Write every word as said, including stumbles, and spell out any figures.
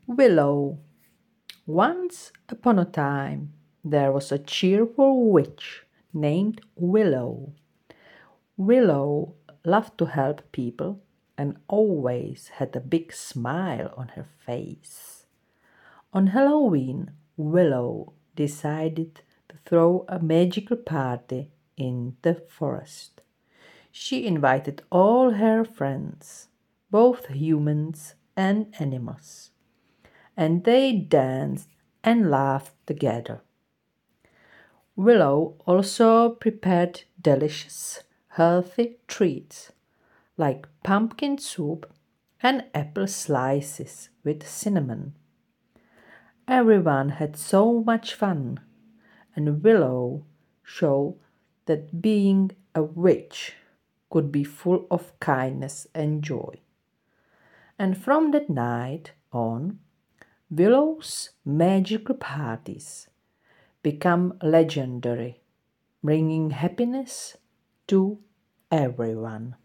Willow. Once upon a time, there was a cheerful witch named Willow. Willow loved to help people and always had a big smile on her face. On Halloween, Willow decided to throw a magical party in the forest. She invited all her friends, both humans and animals, and they danced and laughed together. Willow also prepared delicious, healthy treats like pumpkin soup and apple slices with cinnamon. Everyone had so much fun, and Willow showed that being a witch could be full of kindness and joy. And from that night on, Willow's magical parties become legendary, bringing happiness to everyone.